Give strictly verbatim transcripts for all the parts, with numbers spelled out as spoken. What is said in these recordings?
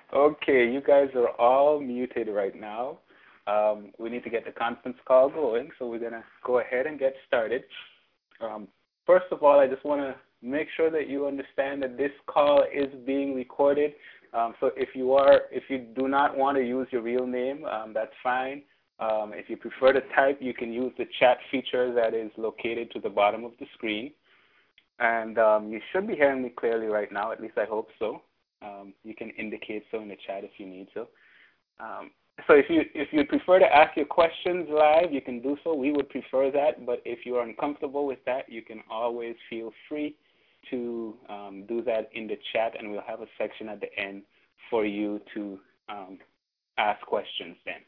Okay, you guys are all muted right now. Um, we need to get the conference call going, so we're going to go ahead and get started. Um, first of all, I just want to make sure that you understand that this call is being recorded. Um, so if you are, if you do not want to use your real name, um, that's fine. Um, if you prefer to type, you can use the chat feature that is located to the bottom of the screen. And um, you should be hearing me clearly right now, at least I hope so. Um, you can indicate so in the chat if you need to. Um, so if you if you prefer to ask your questions live, you can do so. We would prefer that. But if you are uncomfortable with that, you can always feel free to um, do that in the chat, and we'll have a section at the end for you to um, ask questions then.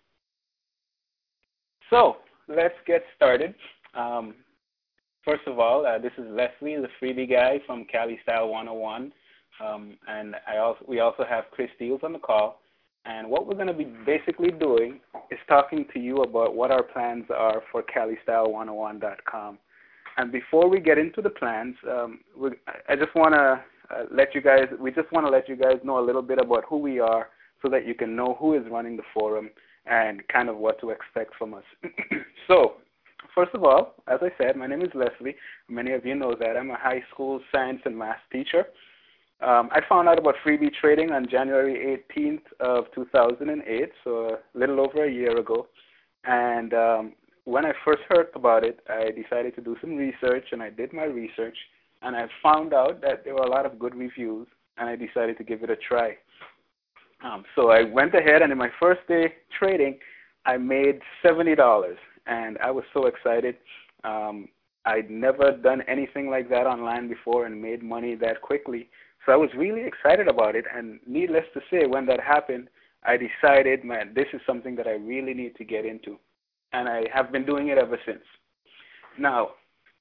So let's get started. Um, first of all, uh, this is Leslie, the freebie guy from Cali Style one oh one. Um, and I also, we also have Chris Steels on the call. And what we're going to be basically doing is talking to you about what our plans are for Cali Style one oh one dot com. And before we get into the plans, um, we, I just want to uh, let you guys, we just want to let you guys know a little bit about who we are so that you can know who is running the forum and kind of what to expect from us. So, first of all, as I said, my name is Leslie. Many of you know that. I'm a high school science and math teacher. Um, I found out about freebie trading on January eighteenth of two thousand eight, so a little over a year ago. And um, when I first heard about it, I decided to do some research, and I did my research, and I found out that there were a lot of good reviews, and I decided to give it a try. Um, so I went ahead, and in my first day trading, I made seventy dollars, and I was so excited. Um, I'd never done anything like that online before and made money that quickly. So I was really excited about it, and needless to say, when that happened, I decided, man, this is something that I really need to get into, and I have been doing it ever since. Now,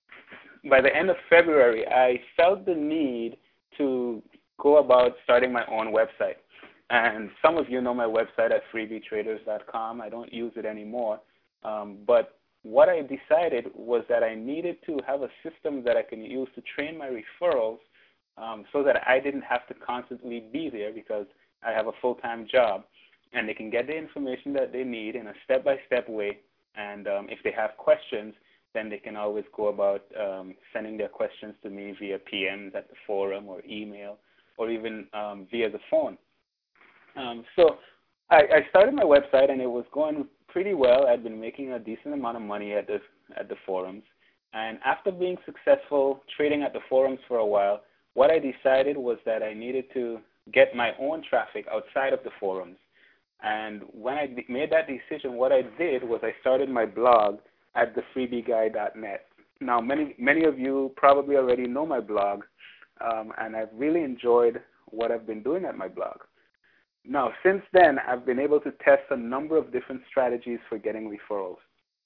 by the end of February, I felt the need to go about starting my own website, and some of you know my website at freebie traders dot com. I don't use it anymore, um, but what I decided was that I needed to have a system that I can use to train my referrals Um, so that I didn't have to constantly be there because I have a full-time job, and they can get the information that they need in a step-by-step way. And um, if they have questions, then they can always go about um, sending their questions to me via P Ms at the forum or email or even um, via the phone. Um, so I, I started my website, and it was going pretty well. I'd been making a decent amount of money at the, at the forums. And after being successful trading at the forums for a while, what I decided was that I needed to get my own traffic outside of the forums. And when I made that decision, what I did was I started my blog at the freebie guy dot net. Now, many, many of you probably already know my blog, um, and I've really enjoyed what I've been doing at my blog. Now, since then, I've been able to test a number of different strategies for getting referrals.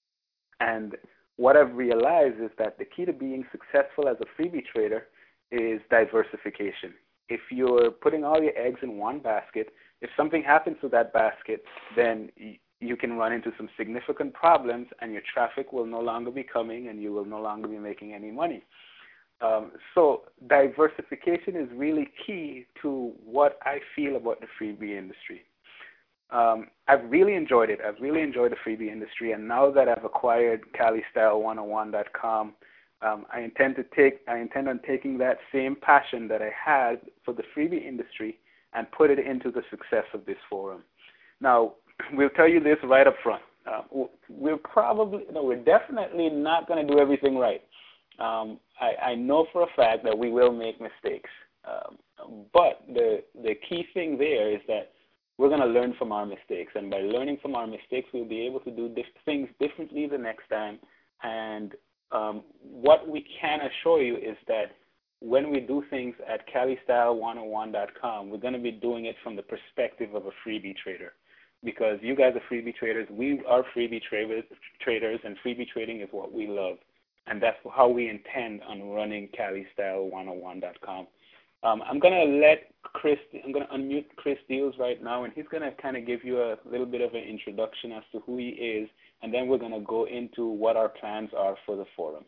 And what I've realized is that the key to being successful as a freebie trader is diversification. If you're putting all your eggs in one basket, if something happens to that basket, then y- you can run into some significant problems, and your traffic will no longer be coming, and you will no longer be making any money. Um, so diversification is really key to what I feel about the freebie industry. Um, I've really enjoyed it. I've really enjoyed the freebie industry, and now that I've acquired Cali Style one oh one dot com, Um, I intend to take. I intend on taking that same passion that I had for the freebie industry and put it into the success of this forum. Now, we'll tell you this right up front. Uh, we're probably, no, we're definitely not going to do everything right. Um, I, I know for a fact that we will make mistakes. Um, but the the key thing there is that we're going to learn from our mistakes, and by learning from our mistakes, we'll be able to do dif- things differently the next time. And Um, what we can assure you is that when we do things at Cali Style one oh one dot com, we're going to be doing it from the perspective of a freebie trader. Because you guys are freebie traders, we are freebie traders, traders, and freebie trading is what we love. And that's how we intend on running Cali Style one oh one dot com. Um, I'm going to let Chris, I'm going to unmute Chris Steels right now, and he's going to kind of give you a little bit of an introduction as to who he is, and then we're going to go into what our plans are for the forum.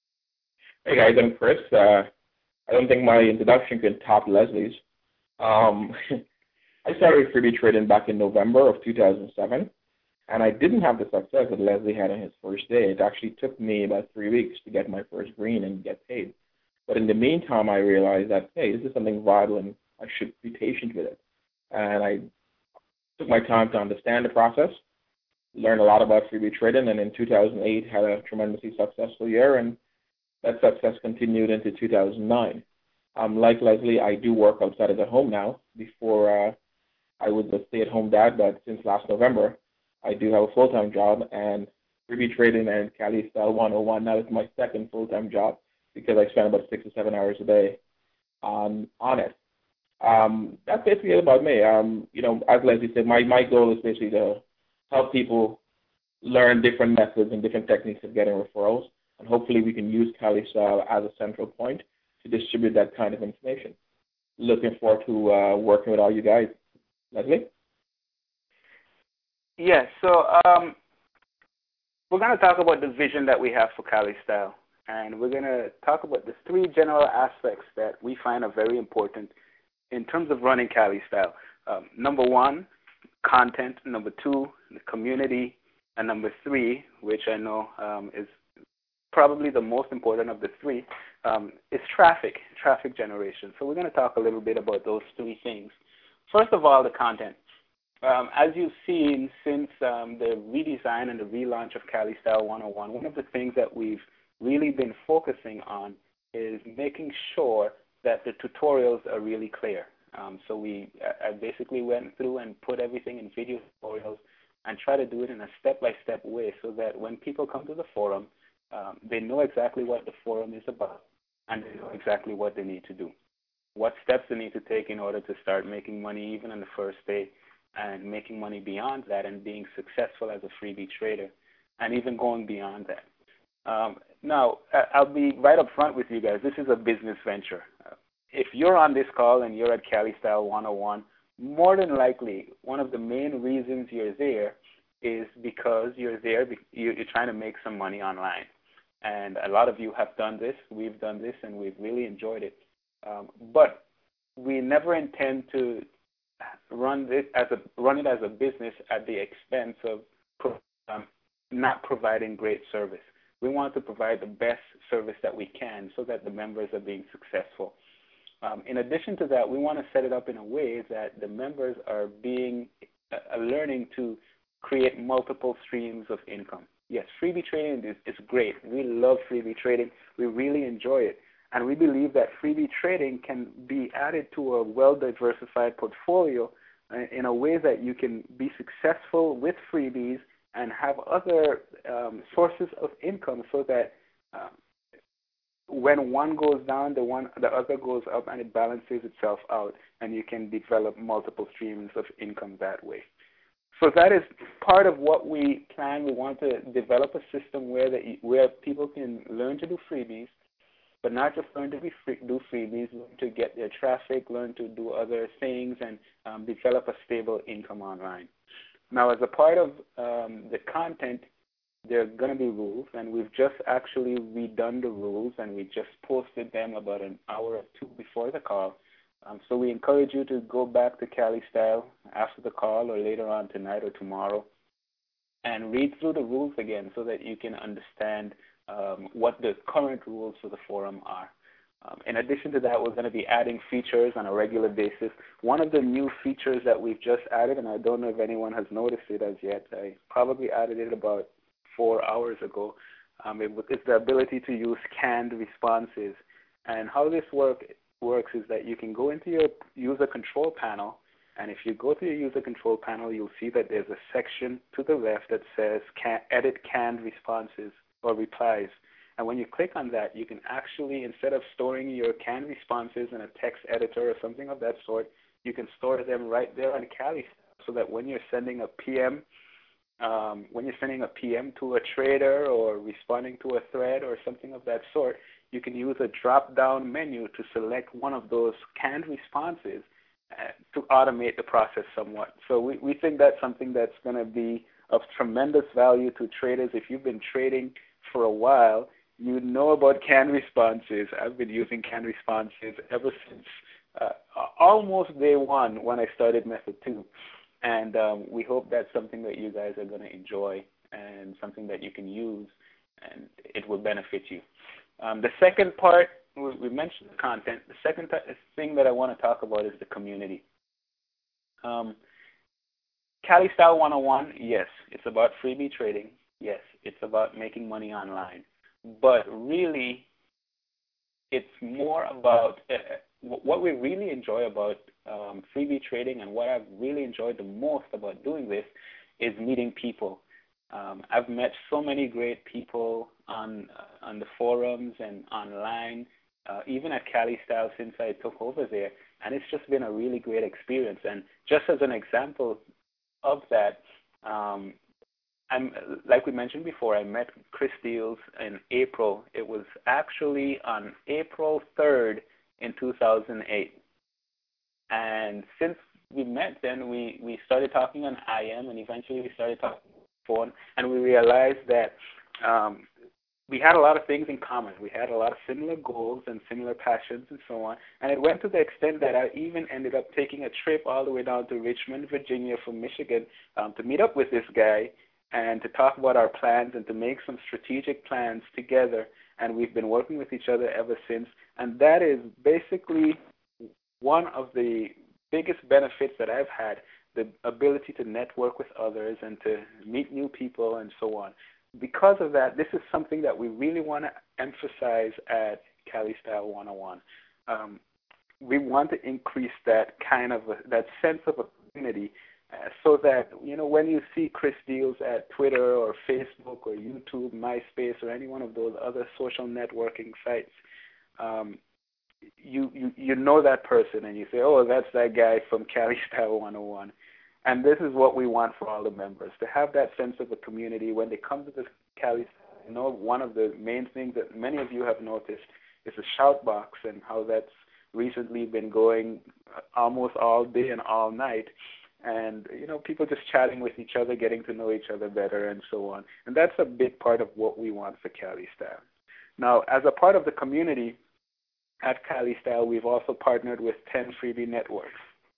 Hey guys, I'm Chris. Uh, I don't think my introduction could top Leslie's. Um, I started freebie trading back in November of two thousand seven, and I didn't have the success that Leslie had on his first day. It actually took me about three weeks to get my first green and get paid. But in the meantime, I realized that, hey, this is something viable and I should be patient with it. And I took my time to understand the process, learned a lot about freebie trading, and in two thousand eight had a tremendously successful year, and that success continued into two thousand nine. Um, like Leslie, I do work outside of the home now. Before uh, I was a stay-at-home dad, but since last November, I do have a full-time job, and freebie trading and Cali Style one oh one now is my second full-time job because I spend about six or seven hours a day on on it. Um, that's basically it about me. Um, you know, as Leslie said, my, my goal is basically to help people learn different methods and different techniques of getting referrals, and hopefully we can use Cali Style as a central point to distribute that kind of information. Looking forward to uh, working with all you guys. Leslie? Yes, so um, we're going to talk about the vision that we have for Cali Style, and we're going to talk about the three general aspects that we find are very important in terms of running Cali Style. Um, number one, content. Number two, the community. And number three, which I know um, is probably the most important of the three, um, is traffic, traffic generation. So we're going to talk a little bit about those three things. First of all, the content. Um, as you've seen since um, the redesign and the relaunch of Cali Style one oh one, one of the things that we've really been focusing on is making sure that the tutorials are really clear. Um, so we I basically went through and put everything in video tutorials and try to do it in a step-by-step way so that when people come to the forum, um, they know exactly what the forum is about and they know exactly what they need to do, what steps they need to take in order to start making money even on the first day and making money beyond that and being successful as a freebie trader and even going beyond that. Um, now, I'll be right up front with you guys. This is a business venture. Uh, if you're on this call and you're at Cali Style one oh one, more than likely, one of the main reasons you're there is because you're there, you're trying to make some money online. And a lot of you have done this. We've done this, and we've really enjoyed it. Um, but we never intend to run it as a run it as a business at the expense of um, not providing great service. We want to provide the best service that we can so that the members are being successful. Um, in addition to that, we want to set it up in a way that the members are being uh, learning to create multiple streams of income. Yes, freebie trading is, is great. We love freebie trading. We really enjoy it. And we believe that freebie trading can be added to a well-diversified portfolio in a way that you can be successful with freebies and have other um, sources of income so that um, when one goes down, the one the other goes up, and it balances itself out, and you can develop multiple streams of income that way. So that is part of what we plan. We want to develop a system where the, where people can learn to do freebies, but not just learn to be free, do freebies, learn to get their traffic, learn to do other things, and um, develop a stable income online. Now, as a part of um, the content, there are going to be rules, and we've just actually redone the rules, and we just posted them about an hour or two before the call. Um, so we encourage you to go back to Cali Style after the call or later on tonight or tomorrow and read through the rules again so that you can understand um, what the current rules for the forum are. Um, in addition to that, we're going to be adding features on a regular basis. One of the new features that we've just added, and I don't know if anyone has noticed it as yet, I probably added it about four hours ago, um, it, it's the ability to use canned responses. And how this work, works is that you can go into your user control panel, and if you go to your user control panel, you'll see that there's a section to the left that says can, edit canned responses or replies. And when you click on that, you can actually, instead of storing your canned responses in a text editor or something of that sort, you can store them right there on Cali, so that when you're sending a P M, um, when you're sending a P M to a trader or responding to a thread or something of that sort, you can use a drop-down menu to select one of those canned responses uh, to automate the process somewhat. So we, we think that's something that's going to be of tremendous value to traders. If you've been trading for a while, you know about canned responses. I've been using canned responses ever since uh, almost day one when I started Method two. And um, we hope that's something that you guys are going to enjoy and something that you can use, and it will benefit you. Um, the second part, we, we mentioned the content. The second th- thing that I want to talk about is the community. Um, Cali Style one oh one, yes, it's about freebie trading. Yes, it's about making money online. But really, it's more about uh, what we really enjoy about um, freebie trading, and what I've really enjoyed the most about doing this is meeting people. Um, I've met so many great people on uh, on the forums and online, uh, even at Cali Style since I took over there, and it's just been a really great experience. And just as an example of that, um, I'm like we mentioned before, I met Chris Steels in April. It was actually on April third in two thousand eight. And since we met then, we, we started talking on I M, and eventually we started talking on the phone, and we realized that um, we had a lot of things in common. We had a lot of similar goals and similar passions and so on. And it went to the extent that I even ended up taking a trip all the way down to Richmond, Virginia from Michigan um, to meet up with this guy and to talk about our plans and to make some strategic plans together. And we've been working with each other ever since. And that is basically one of the biggest benefits that I've had, the ability to network with others and to meet new people and so on. Because of that, this is something that we really want to emphasize at Cali Style one oh one. Um, we want to increase that kind of, a, that sense of a community uh, so that, you know, when you see Chris Steels at Twitter or Facebook or YouTube, MySpace, or any one of those other social networking sites, um, you, you, you know that person and you say, oh, that's that guy from Cali Style one oh one. And this is what we want for all the members, to have that sense of a community. When they come to the Cali, you know, one of the main things that many of you have noticed is the shout box and how that's recently been going almost all day and all night. And, you know, people just chatting with each other, getting to know each other better and so on. And that's a big part of what we want for Cali Style. Now, as a part of the community at Cali Style, we've also partnered with ten freebie networks.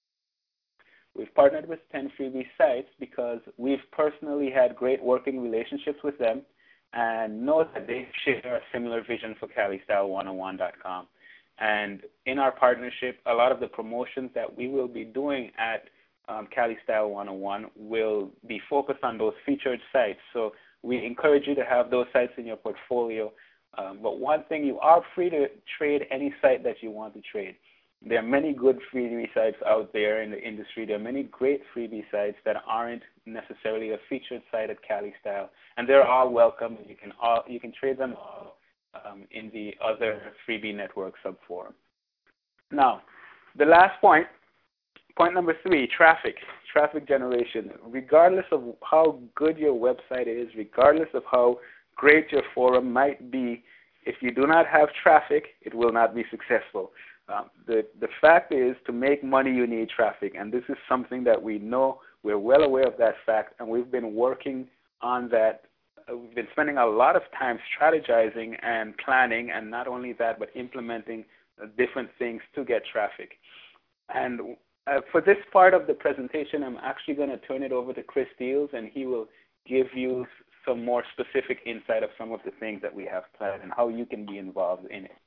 We've partnered with ten freebie sites because we've personally had great working relationships with them and know that they share a similar vision for Cali Style one oh one dot com. And in our partnership, a lot of the promotions that we will be doing at um, Cali Style one oh one will be focused on those featured sites. So we encourage you to have those sites in your portfolio. Um, but one thing, you are free to trade any site that you want to trade. There are many good freebie sites out there in the industry. There are many great freebie sites that aren't necessarily a featured site at Cali Style, and they're all welcome. You can all you can trade them all um, in the other freebie network subforum. Now, the last point, point number three, traffic, traffic generation. Regardless of how good your website is, regardless of how great your forum might be, if you do not have traffic, it will not be successful. Um, the, the fact is, to make money, you need traffic, and this is something that we know. We're well aware of that fact, and we've been working on that. Uh, we've been spending a lot of time strategizing and planning, and not only that, but implementing uh, different things to get traffic. And uh, for this part of the presentation, I'm actually going to turn it over to Chris Steels, and he will give you some more specific insight of some of the things that we have planned and how you can be involved in it.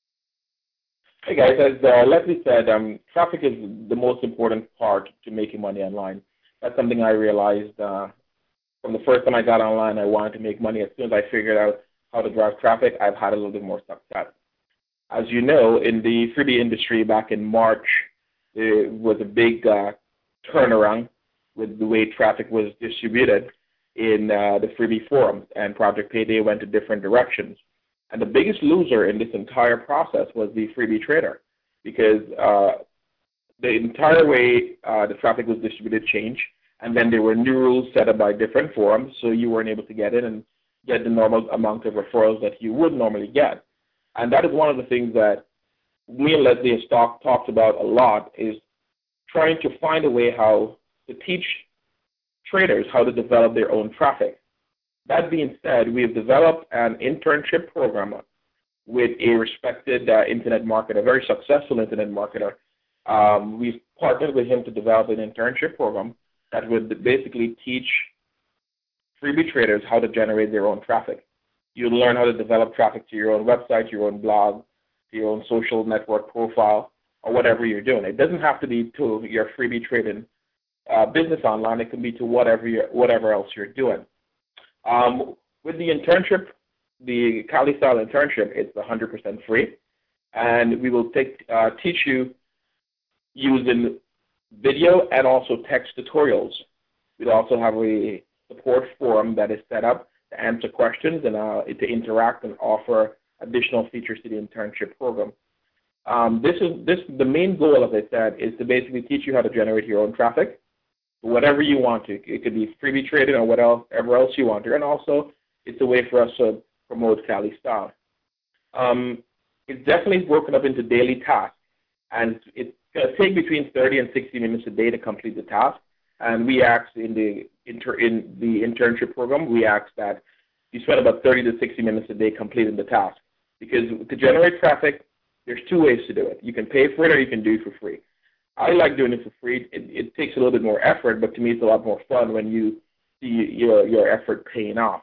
Hey guys, as uh, Leslie said, um, traffic is the most important part to making money online. That's something I realized uh, from the first time I got online. I wanted to make money. As soon as I figured out how to drive traffic, I've had a little bit more success. As you know, in the freebie industry back in March, there was a big uh, turnaround with the way traffic was distributed in uh, the freebie forums, and Project Payday went to different directions. And the biggest loser in this entire process was the freebie trader, because uh, the entire way uh, the traffic was distributed changed, and then there were new rules set up by different forums, so you weren't able to get in and get the normal amount of referrals that you would normally get. And that is one of the things that me and Leslie have talk, talked about a lot, is trying to find a way how to teach traders how to develop their own traffic. That being said, we have developed an internship program with a respected uh, internet marketer, a very successful internet marketer Um, we've partnered with him to develop an internship program that would basically teach freebie traders how to generate their own traffic. You'll learn how to develop traffic to your own website, your own blog, to your own social network profile, or whatever you're doing. It doesn't have to be to your freebie trading uh, business online. It can be to whatever you're, whatever else you're doing. Um, with the internship, the Cali Style internship, it's one hundred percent free, and we will take uh, teach you using video and also text tutorials. We'll also have a support forum that is set up to answer questions and uh, to interact and offer additional features to the internship program. Um, this is this the main goal, as I said, is to basically teach you how to generate your own traffic, whatever you want to. It could be freebie trading or whatever else you want to, and also it's a way for us to promote Cali Style. Um, it's definitely broken up into daily tasks, and it's going to take between thirty and sixty minutes a day to complete the task. And we ask in the inter, in the internship program, we ask that you spend about thirty to sixty minutes a day completing the task. Because to generate traffic, there's two ways to do it. You can pay for it or you can do it for free. I like doing it for free. It, it takes a little bit more effort, but to me it's a lot more fun when you see your, your effort paying off.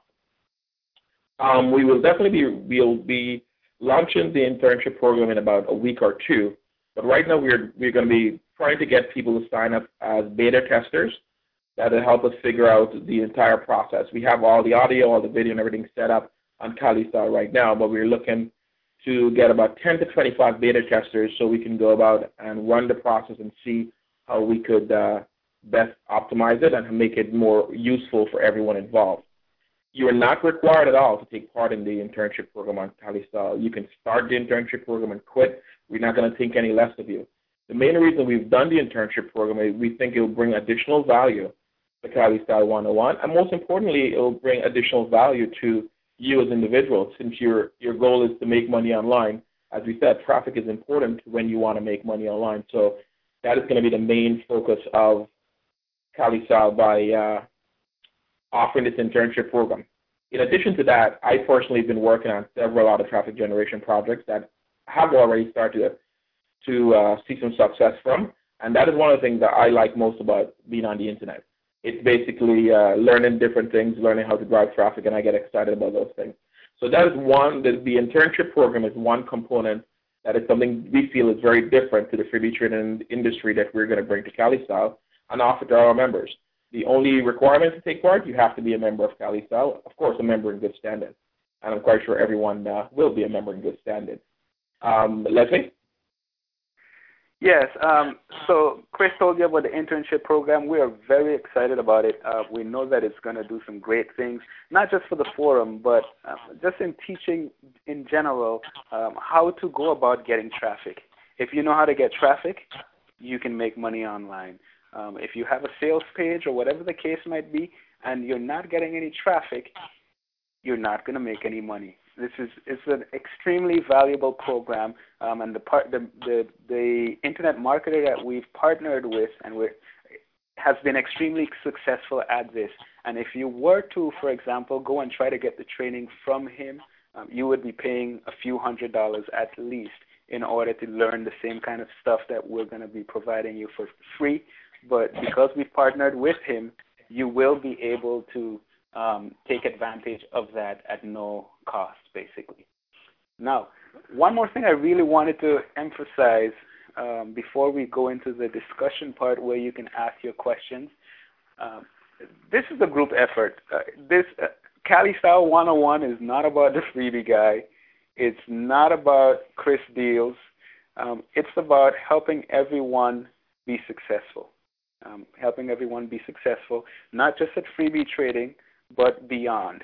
Um, we will definitely be, we'll be launching the internship program in about a week or two. But right now we're, we're going to be trying to get people to sign up as beta testers. That will help us figure out the entire process. We have all the audio, all the video, and everything set up on Cali Style right now, but we're looking to get about ten to twenty-five beta testers so we can go about and run the process and see how we could uh, best optimize it and make it more useful for everyone involved. You are not required at all to take part in the internship program on Cali Style. You can start the internship program and quit. We're not going to think any less of you. The main reason we've done the internship program is we think it will bring additional value to Cali Style one oh one, and most importantly, it will bring additional value to you as individuals, since your, your goal is to make money online. As we said, traffic is important when you want to make money online. So that is going to be the main focus of Cali Style by uh, offering this internship program. In addition to that, I personally have been working on several other traffic generation projects that have already started to uh, see some success from, and that is one of the things that I like most about being on the internet. It's basically uh, learning different things, learning how to drive traffic, and I get excited about those things. So that is one, the, the internship program is one component that is something we feel is very different to the freebie trading industry that we're going to bring to Cali Style and offer to our members. The only requirement to take part, you have to be a member of Cali Style, of course a member in good standing. And I'm quite sure everyone uh, will be a member in good standing. Um, Leslie? Yes, um, so Chris told you about the internship program. We are very excited about it. Uh, we know that it's going to do some great things, not just for the forum, but uh, just in teaching in general um, how to go about getting traffic. If you know how to get traffic, you can make money online. Um, if you have a sales page or whatever the case might be, and you're not getting any traffic, you're not going to make any money. This is it's an extremely valuable program, um, and the part the, the the internet marketer that we've partnered with and we has been extremely successful at this. And if you were to, for example, go and try to get the training from him, um, you would be paying a few hundred dollars at least in order to learn the same kind of stuff that we're going to be providing you for free. But because we've partnered with him, you will be able to Um, take advantage of that at no cost, basically. Now, one more thing I really wanted to emphasize um, before we go into the discussion part where you can ask your questions. Um, this is a group effort. Uh, this uh, Cali Style one oh one is not about the freebie guy. It's not about Chris Deals. Um, it's about helping everyone be successful. Um, helping everyone be successful, not just at freebie trading, but beyond.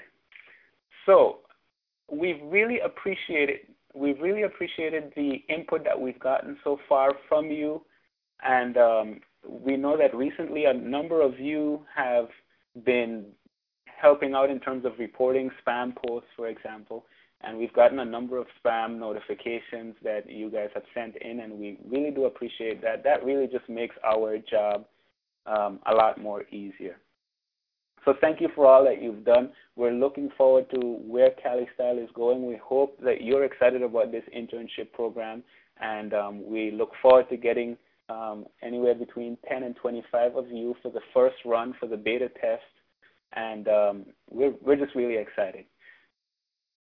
So we've really appreciated we've really appreciated the input that we've gotten so far from you, and um, we know that recently a number of you have been helping out in terms of reporting spam posts, for example, and we've gotten a number of spam notifications that you guys have sent in, and we really do appreciate that. That really just makes our job um, a lot more easier. So thank you for all that you've done. We're looking forward to where Cali Style is going. We hope that you're excited about this internship program, and um, we look forward to getting um, anywhere between ten and twenty-five of you for the first run for the beta test, and um, we're we're just really excited.